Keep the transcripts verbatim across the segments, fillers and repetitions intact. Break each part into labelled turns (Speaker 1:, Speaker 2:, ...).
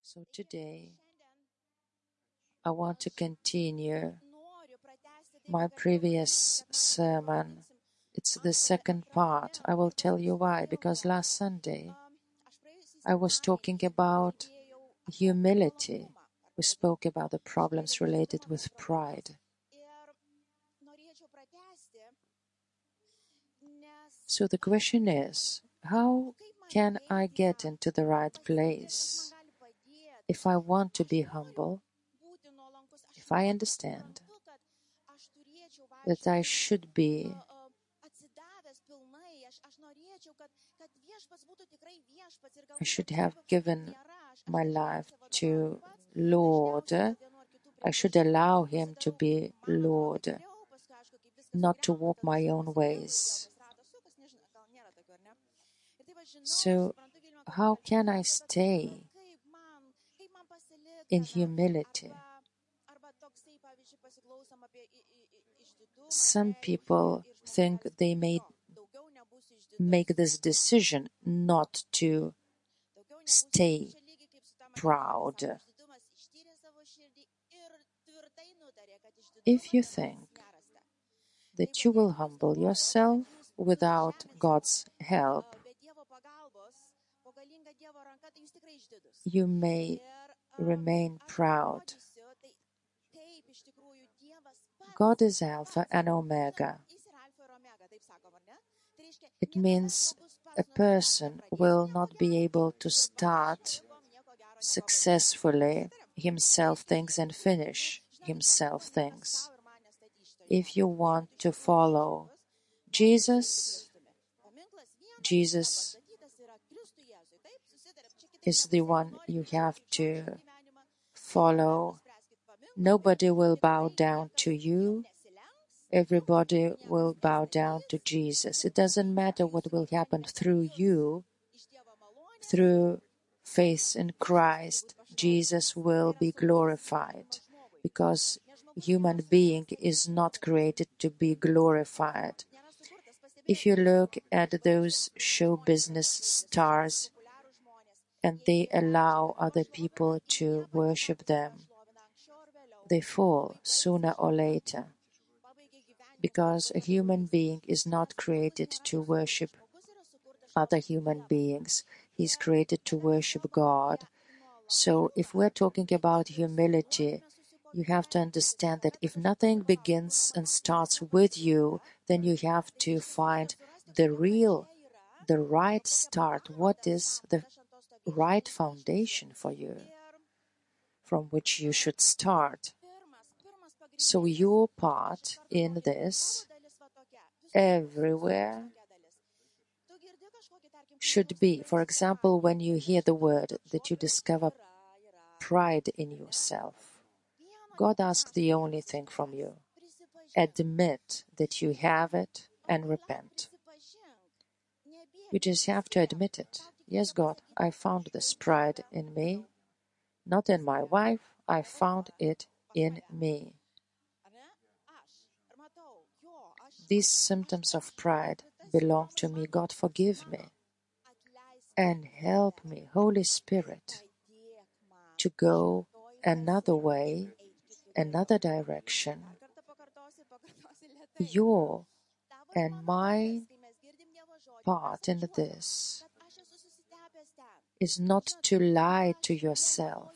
Speaker 1: So today, I want to continue my previous sermon. It's the second part. I will tell you why. Because last Sunday, I was talking about humility. We spoke about the problems related with pride. So the question is, how can I get into the right place? If I want to be humble, if I understand that I should be I should have given my life to Lord. I should allow Him to be Lord, not to walk my own ways. So, how can I stay in humility? Some people think they may make this decision not to stay proud. If you think that you will humble yourself without God's help, you may remain proud. God is Alpha and Omega. It means a person will not be able to start successfully himself things and finish himself things. If you want to follow Jesus, Jesus is the one you have to follow. Nobody will bow down to you. Everybody will bow down to Jesus. It doesn't matter what will happen through you. Through faith in Christ, Jesus will be glorified, because human being is not created to be glorified. If you look at those show business stars and they allow other people to worship them, they fall sooner or later, because a human being is not created to worship other human beings. He's created to worship God. So if we're talking about humility, you have to understand that if nothing begins and starts with you, then you have to find the real, the right start. What is the right foundation for you from which you should start? So your part in this, everywhere, should be, for example, when you hear the word, that you discover pride in yourself. God asks the only thing from you. Admit that you have it and repent. You just have to admit it. Yes, God, I found this pride in me, not in my wife. I found it in me. These symptoms of pride belong to me. God, forgive me and help me, Holy Spirit, to go another way, another direction. Your and my part in this is not to lie to yourself.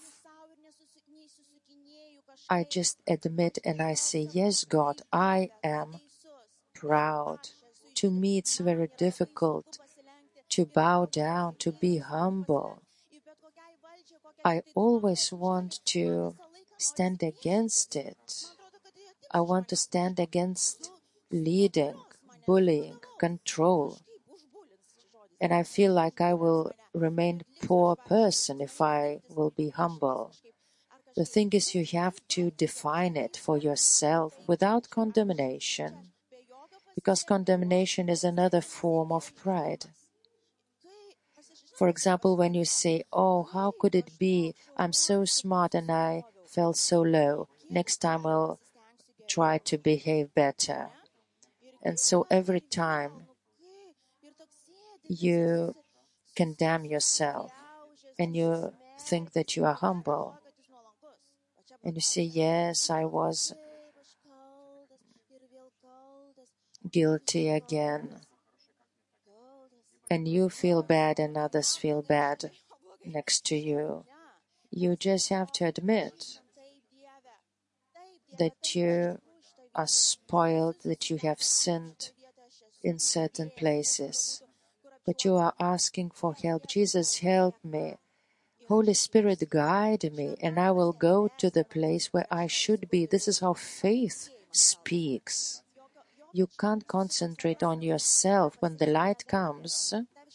Speaker 1: I just admit and I say, yes, God, I am proud. To me, it's very difficult to bow down, to be humble. I always want to stand against it. I want to stand against leading, bullying, control. And I feel like I will remain a poor person if I will be humble. The thing is, you have to define it for yourself without condemnation, because condemnation is another form of pride. For example, when you say, oh, how could it be? I'm so smart and I felt so low. Next time I'll try to behave better. And so every time you condemn yourself and you think that you are humble. And you say, yes, I was guilty again. And you feel bad and others feel bad next to you. You just have to admit that you are spoiled, that you have sinned in certain places. But you are asking for help. Jesus, help me. Holy Spirit, guide me, and I will go to the place where I should be. This is how faith speaks. You can't concentrate on yourself. When the light comes,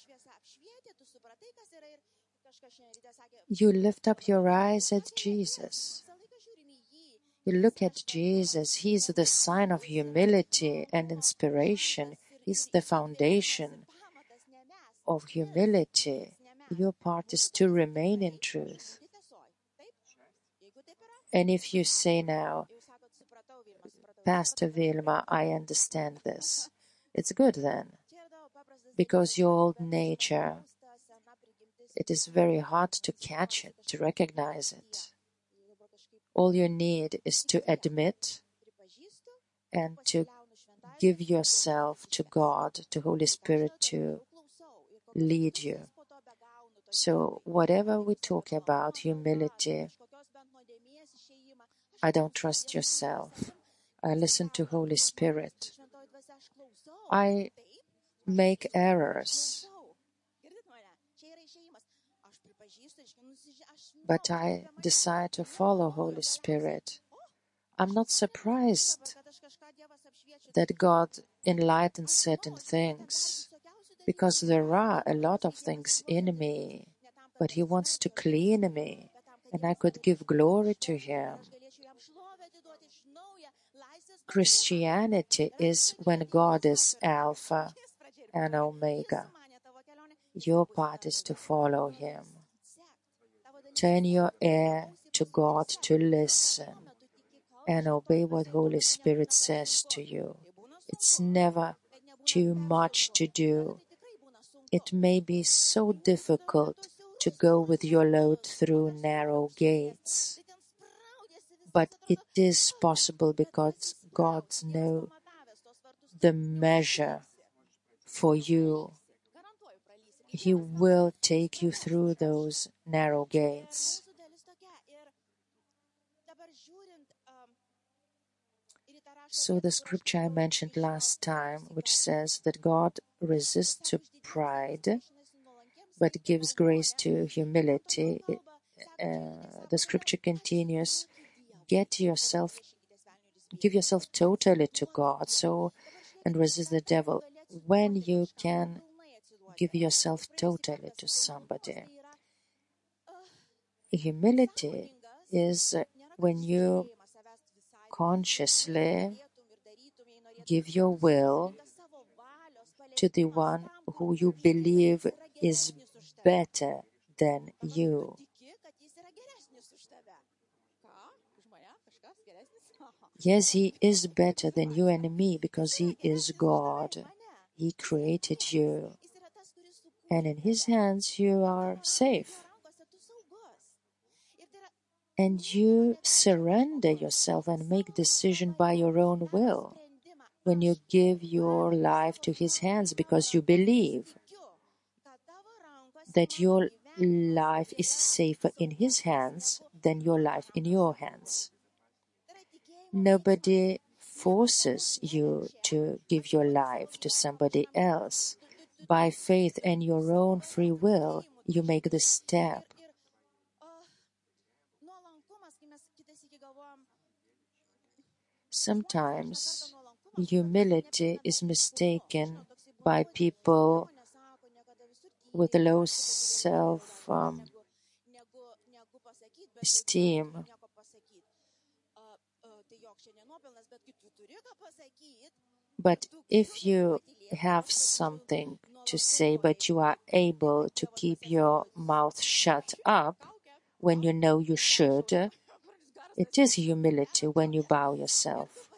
Speaker 1: you lift up your eyes at Jesus. You look at Jesus. He is the sign of humility and inspiration. He's the foundation of humility. Your part is to remain in truth. And if you say now, Pastor Vilma, I understand this, it's good then, because your old nature, it is very hard to catch it, to recognize it. All you need is to admit and to give yourself to God, to Holy Spirit to lead you. So whatever we talk about, humility, I don't trust yourself. I listen to Holy Spirit. I make errors, but I decide to follow Holy Spirit. I'm not surprised that God enlightens certain things, because there are a lot of things in me, but He wants to clean me, and I could give glory to Him. Christianity is when God is Alpha and Omega. Your part is to follow Him. Turn your ear to God to listen and obey what Holy Spirit says to you. It's never too much to do. It may be so difficult to go with your load through narrow gates, but it is possible because God knows the measure for you. He will take you through those narrow gates. So the scripture I mentioned last time, which says that God resists to pride, but gives grace to humility, uh, the scripture continues, get yourself, give yourself totally to God, so, and resist the devil. When you can give yourself totally to somebody. Humility is when you consciously give your will to the one who you believe is better than you. Yes, He is better than you and me because He is God. He created you. And in His hands you are safe. And you surrender yourself and make decision by your own will when you give your life to His hands, because you believe that your life is safer in His hands than your life in your hands. Nobody forces you to give your life to somebody else. By faith and your own free will, you make the step. Sometimes humility is mistaken by people with low self um, esteem. But if you have something to say, but you are able to keep your mouth shut up when you know you should, it is humility when you bow yourself.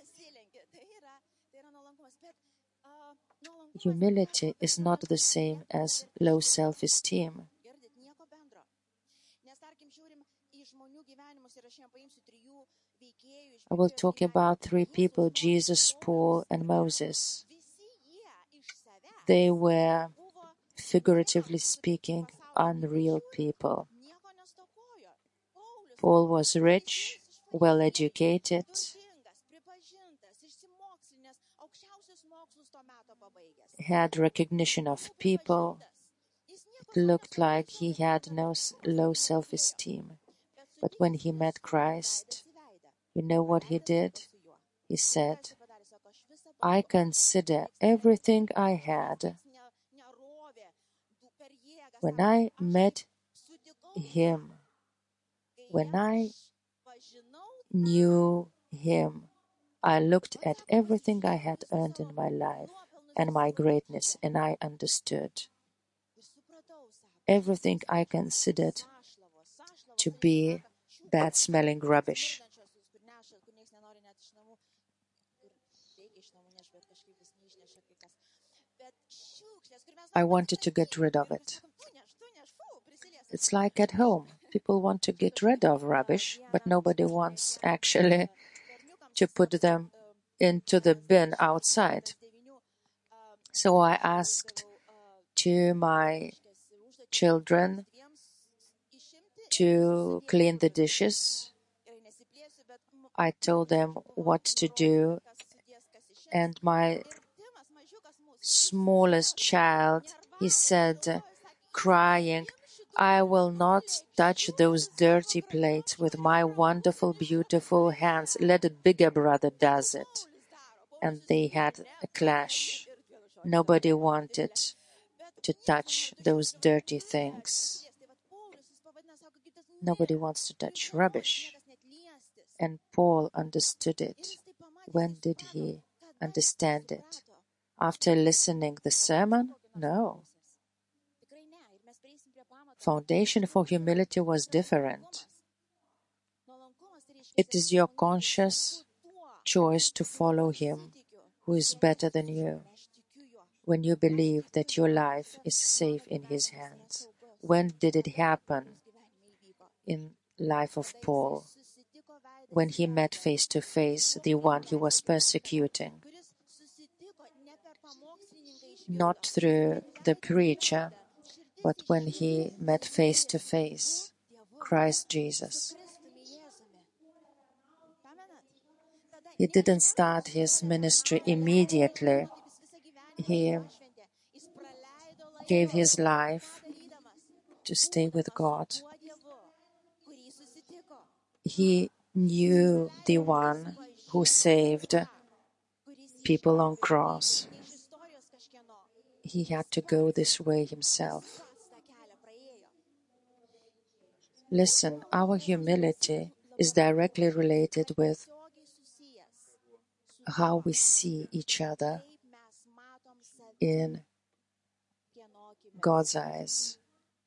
Speaker 1: Humility is not the same as low self-esteem. I will talk about three people, Jesus, Paul, and Moses. They were, figuratively speaking, unreal people. Paul was rich, well-educated, had recognition of people. It looked like he had no low self-esteem. But when he met Christ, you know what he did? He said, I consider everything I had. When I met him, when I knew him, I looked at everything I had earned in my life and my greatness, and I understood. Everything I considered to be bad-smelling rubbish. I wanted to get rid of it. It's like at home. People want to get rid of rubbish, but nobody wants actually to put them into the bin outside. So I asked to my children to clean the dishes. I told them what to do, and my smallest child, he said, crying, I will not touch those dirty plates with my wonderful, beautiful hands. Let a bigger brother does it. And they had a clash. Nobody wanted to touch those dirty things. Nobody wants to touch rubbish. And Paul understood it. When did he understand it? After listening the sermon? No. Foundation for humility was different. It is your conscious choice to follow him who is better than you. When you believe that your life is safe in his hands. When did it happen in life of Paul? When he met face to face the one he was persecuting. Not through the preacher, but when he met face to face Christ Jesus. He didn't start his ministry immediately. He gave his life to stay with God. He knew the one who saved people on cross. He had to go this way himself. Listen, our humility is directly related with how we see each other in God's eyes.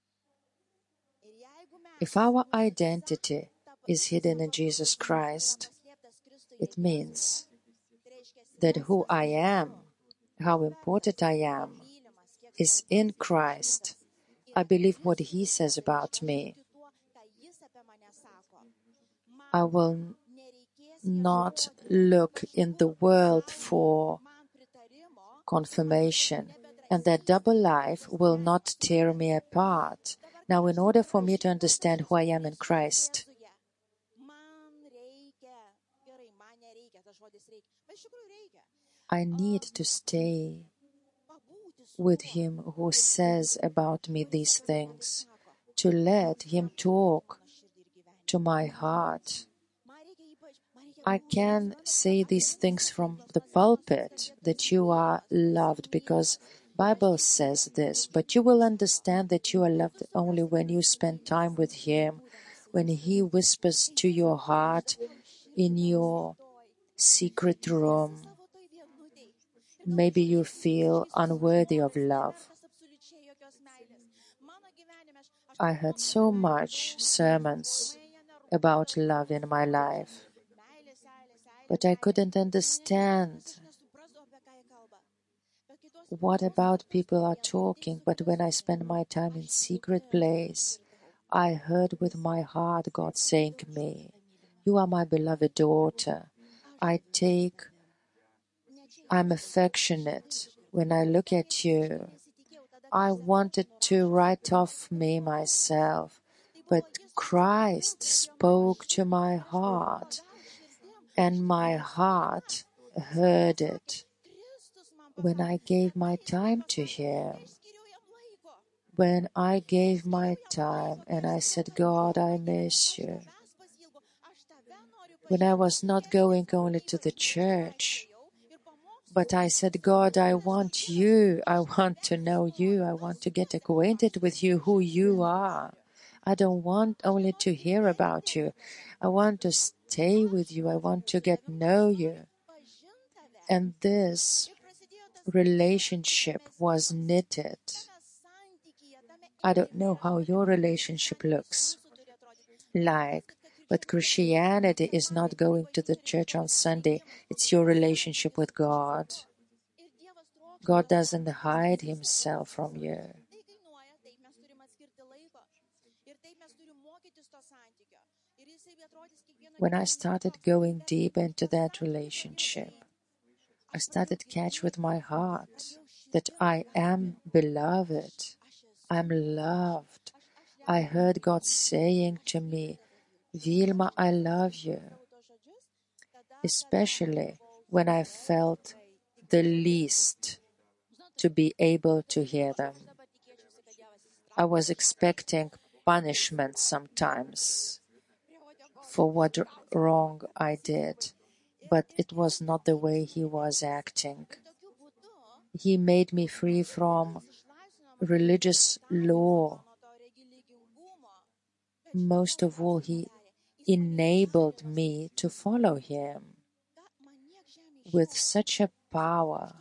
Speaker 1: If our identity is hidden in Jesus Christ, it means that who I am, how important I am, is in Christ. I believe what He says about me. I will not look in the world for confirmation, and that double life will not tear me apart. Now, in order for me to understand who I am in Christ, I need to stay with Him who says about me these things, to let Him talk to my heart. I can say these things from the pulpit, that you are loved, because Bible says this, but you will understand that you are loved only when you spend time with Him, when He whispers to your heart in your secret room. Maybe you feel unworthy of love. I heard so much sermons about love in my life, but I couldn't understand what about people are talking. But when I spend my time in secret place, I heard with my heart God saying to me, "You are my beloved daughter. I take, I'm affectionate when I look at you." I wanted to write off me myself, but Christ spoke to my heart, and my heart heard it when I gave my time to Him. When I gave my time and I said, "God, I miss you." When I was not going only to the church, but I said, "God, I want you. I want to know you. I want to get acquainted with you, who you are. I don't want only to hear about you. I want to stay with you. I want to get to know you." And this relationship was knitted. I don't know how your relationship looks like, but Christianity is not going to the church on Sunday. It's your relationship with God. God doesn't hide Himself from you. When I started going deep into that relationship, I started to catch with my heart that I am beloved. I'm loved. I heard God saying to me, "Vilma, I love you." Especially when I felt the least to be able to hear them. I was expecting punishment sometimes for what wrong I did, but it was not the way He was acting. He made me free from religious law. Most of all, He enabled me to follow Him with such a power.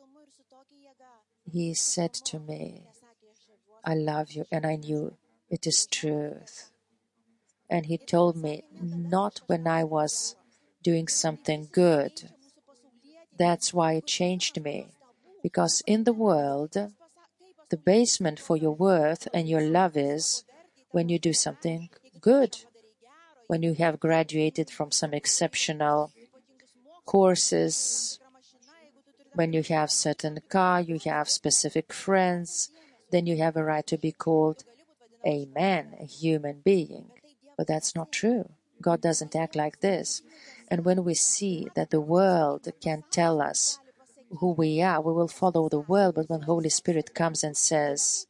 Speaker 1: He said to me, "I love you," and I knew it is truth. And He told me not when I was doing something good. That's why it changed me. Because in the world, the basement for your worth and your love is when you do something good. When you have graduated from some exceptional courses, when you have certain car, you have specific friends, then you have a right to be called a man, a human being. But that's not true. God doesn't act like this. And when we see that the world can tell us who we are, we will follow the world. But when Holy Spirit comes and says,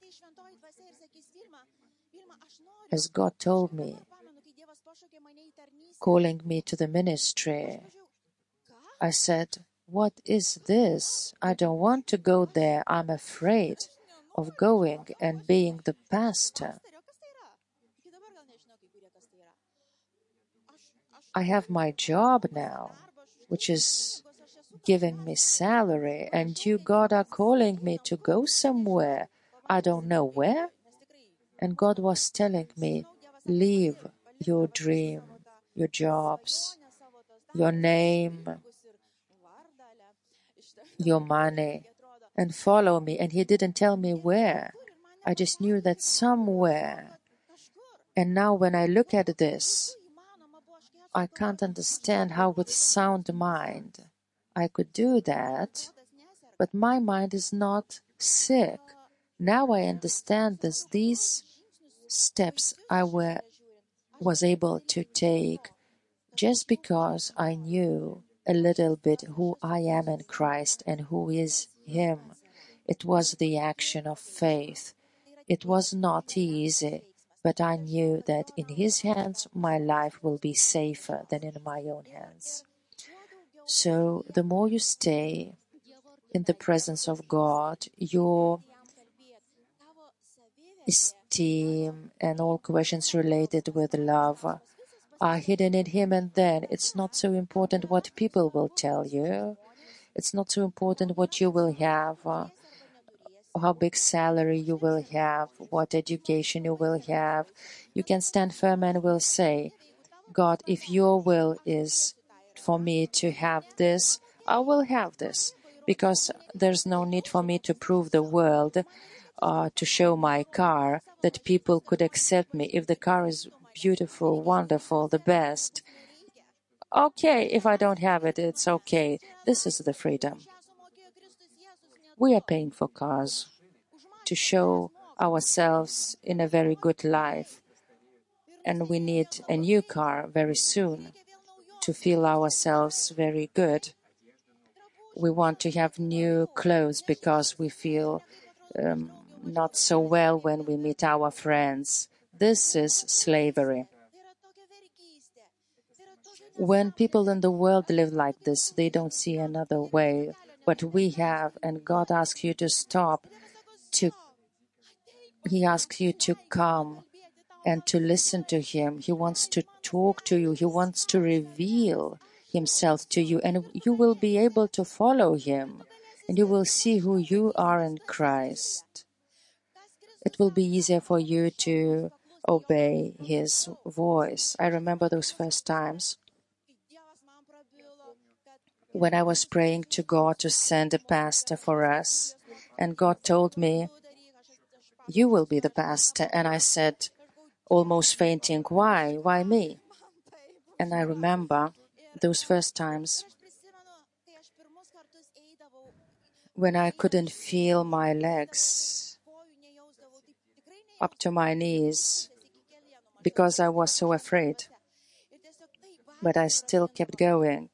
Speaker 1: as God told me, calling me to the ministry, I said, "What is this? I don't want to go there. I'm afraid of going and being the pastor. I have my job now, which is giving me salary, and you, God, are calling me to go somewhere. I don't know where." And God was telling me, "Leave your dream, your jobs, your name, your money, and follow me." And He didn't tell me where. I just knew that somewhere. And now when I look at this, I can't understand how with sound mind I could do that, but my mind is not sick. Now I understand this. These steps I were, was able to take just because I knew a little bit who I am in Christ and who is Him. It was the action of faith. It was not easy, but I knew that in His hands my life will be safer than in my own hands. So the more you stay in the presence of God, your esteem and all questions related with love are hidden in Him, and then it's not so important what people will tell you. It's not so important what you will have, uh, how big salary you will have, what education you will have. You can stand firm and will say, "God, if your will is for me to have this, I will have this," because there's no need for me to prove the world uh, to show my car, that people could accept me. If the car is beautiful, wonderful, the best, okay, if I don't have it, it's okay. This is the freedom. We are paying for cars to show ourselves in a very good life. And we need a new car very soon to feel ourselves very good. We want to have new clothes because we feel um, not so well when we meet our friends. This is slavery. When people in the world live like this, they don't see another way. But we have, and God asks you to stop. To, He asks you to come and to listen to Him. He wants to talk to you. He wants to reveal Himself to you, and you will be able to follow Him, and you will see who you are in Christ. It will be easier for you to obey His voice. I remember those first times when I was praying to God to send a pastor for us, and God told me, "You will be the pastor." And I said, almost fainting, "Why? Why me?" And I remember those first times when I couldn't feel my legs up to my knees because I was so afraid. But I still kept going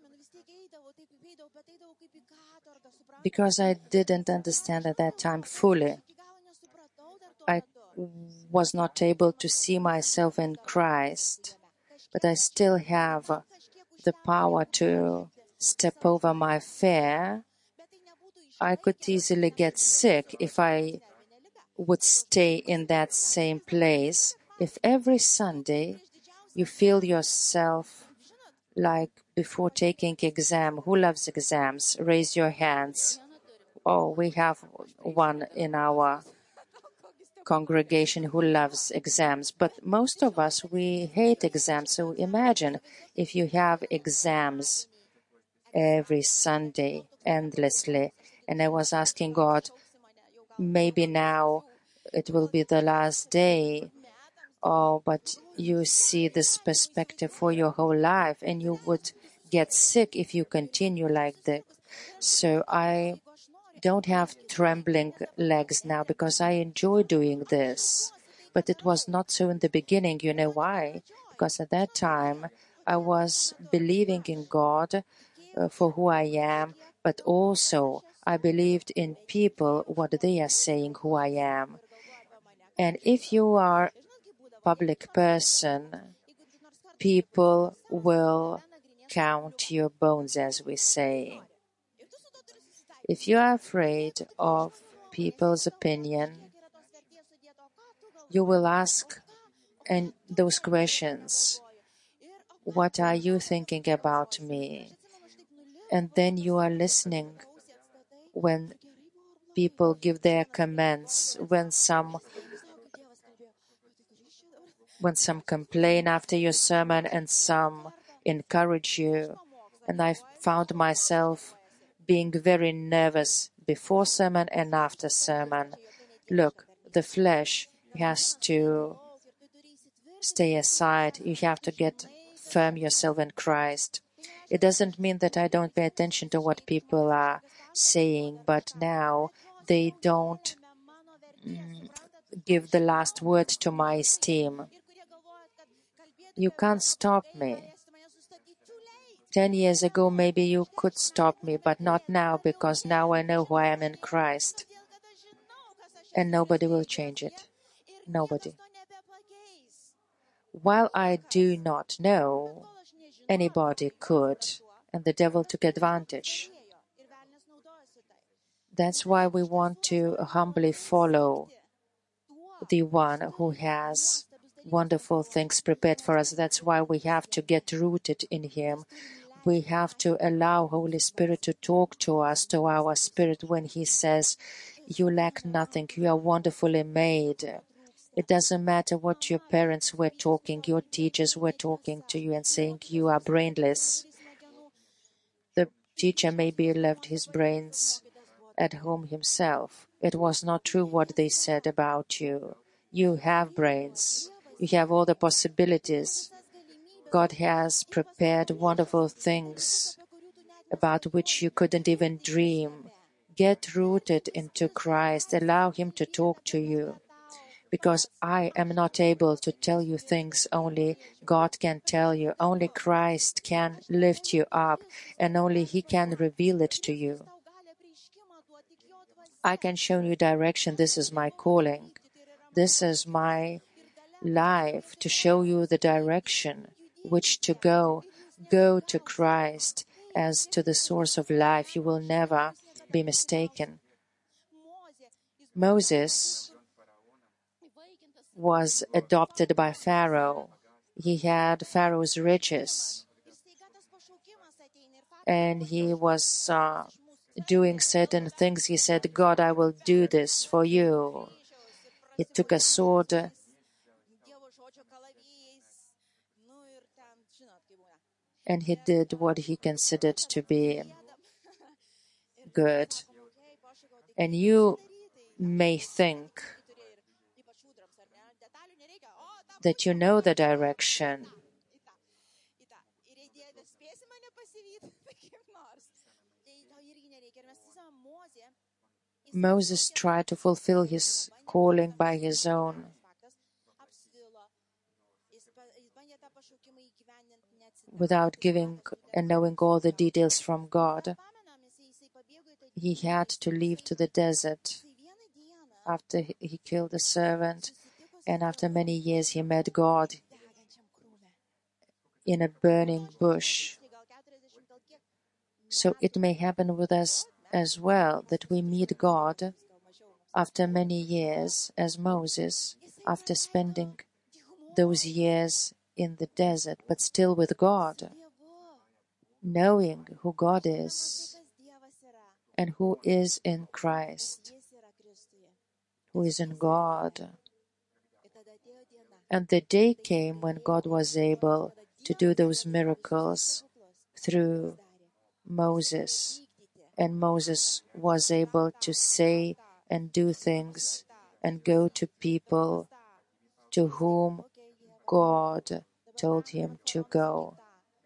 Speaker 1: because I didn't understand at that time fully. I was not able to see myself in Christ, but I still have the power to step over my fear. I could easily get sick if I would stay in that same place. If every Sunday you feel yourself like before taking exam, who loves exams? Raise your hands. Oh, we have one in our congregation who loves exams, but most of us, we hate exams. So imagine if you have exams every Sunday endlessly. And I was asking God, maybe now it will be the last day. Oh, but you see this perspective for your whole life, and you would get sick if you continue like that. So I don't have trembling legs now because I enjoy doing this. But it was not so in the beginning. You know why? Because at that time I was believing in God uh, for who I am, but also I believed in people, what they are saying who I am. And if you are a public person, people will count your bones, as we say. If you are afraid of people's opinion, you will ask and those questions. What are you thinking about me? And then you are listening when people give their comments, when some when some complain after your sermon and some encourage you. And I found myself being very nervous before sermon and after sermon. Look, the flesh has to stay aside. You have to get firm yourself in Christ. It doesn't mean that I don't pay attention to what people are saying, but now they don't mm, give the last word to my esteem. You can't stop me. Ten years ago, maybe you could stop me, but not now, because now I know who I am in Christ. And nobody will change it. Nobody. While I do not know, anybody could, and the devil took advantage. That's why we want to humbly follow the one who has wonderful things prepared for us. That's why we have to get rooted in Him. We have to allow Holy Spirit to talk to us, to our spirit, when He says, "You lack nothing, you are wonderfully made." It doesn't matter what your parents were talking, your teachers were talking to you and saying you are brainless. The teacher maybe left his brains at home himself, It was not true what they said about you. You have brains. You have all the possibilities. God has prepared wonderful things about which you couldn't even dream. Get rooted into Christ. Allow Him to talk to you. Because I am not able to tell you things only God can tell you. Only Christ can lift you up, and only He can reveal it to you. I can show you direction. This is my calling. This is my life, to show you the direction which to go. Go to Christ as to the source of life. You will never be mistaken. Moses was adopted by Pharaoh. He had Pharaoh's riches, and he was uh, doing certain things. He said, God, I will do this for you. He took a sword and he did what he considered to be good. And you may think that you know the direction. Moses tried to fulfill his calling by his own. Without giving and knowing all the details from God, he had to leave to the desert after he killed a servant, and after many years he met God in a burning bush. So it may happen with us as well, that we meet God after many years, as Moses, after spending those years in the desert, but still with God, knowing who God is and who is in Christ, who is in God. And the day came when God was able to do those miracles through Moses, and Moses was able to say and do things and go to people to whom God told him to go.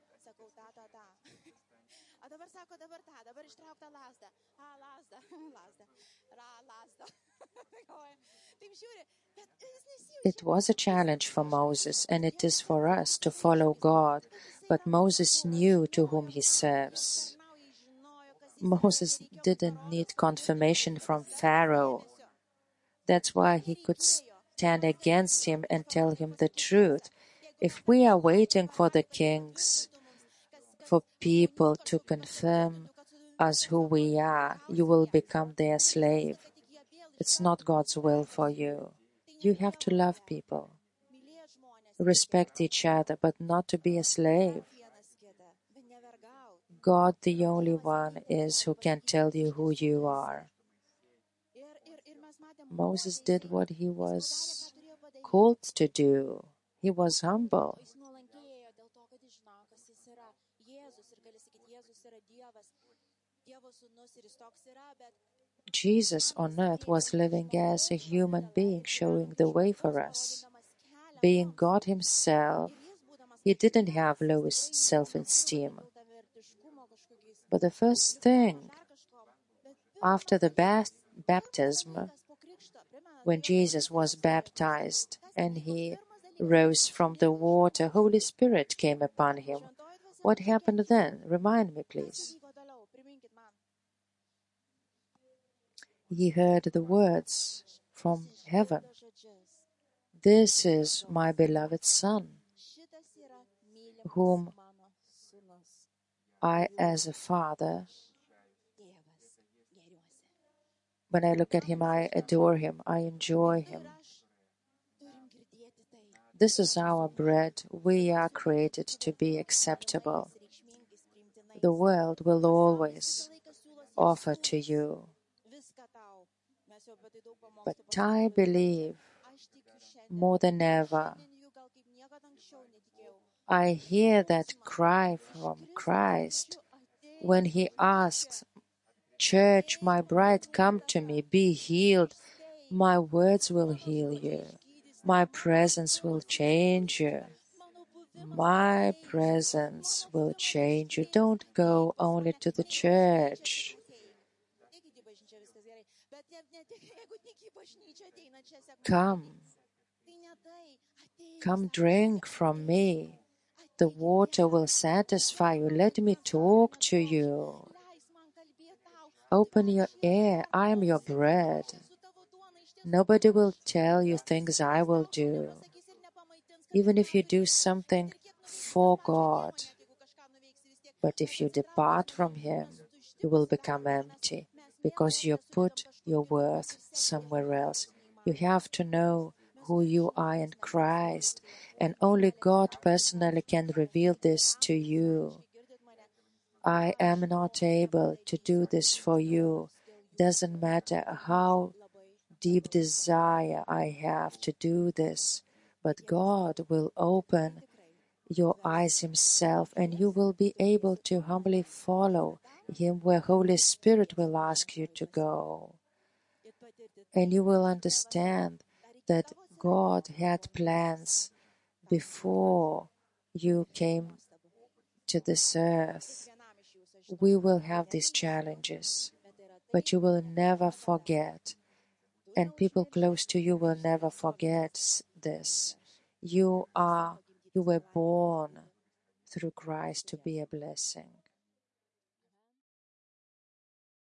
Speaker 1: It was a challenge for Moses, and it is for us to follow God, but Moses knew to whom he serves. Moses didn't need confirmation from Pharaoh. That's why he could stand against him and tell him the truth. If we are waiting for the kings, for people to confirm us who we are, you will become their slave. It's not God's will for you. You have to love people, respect each other, but not to be a slave. God, the only one, is who can tell you who you are. Moses did what he was called to do. He was humble. Jesus on earth was living as a human being, showing the way for us. Being God himself, he didn't have low self-esteem. But the first thing after the baptism, when Jesus was baptized and he rose from the water, Holy Spirit came upon him. What happened then? Remind me, please. He heard the words from heaven. This is my beloved Son, whom I, as a father, when I look at him, I adore him, I enjoy him. This is our bread. We are created to be acceptable. The world will always offer to you. But I believe more than ever, I hear that cry from Christ when he asks church, my bride, come to me, be healed. My words will heal you. My presence will change you. My presence will change you. Don't go only to the church. Come. Come drink from me. The water will satisfy you. Let me talk to you. Open your ear. I am your bread. Nobody will tell you things I will do. Even if you do something for God. But if you depart from Him, you will become empty because you put your worth somewhere else. You have to know who you are in Christ, and only God personally can reveal this to you. I am not able to do this for you. Doesn't matter how deep desire I have to do this, but God will open your eyes Himself, and you will be able to humbly follow Him where Holy Spirit will ask you to go. And you will understand that God had plans before you came to this earth. We will have these challenges, but you will never forget, and people close to you will never forget this. You are, you were born through Christ to be a blessing.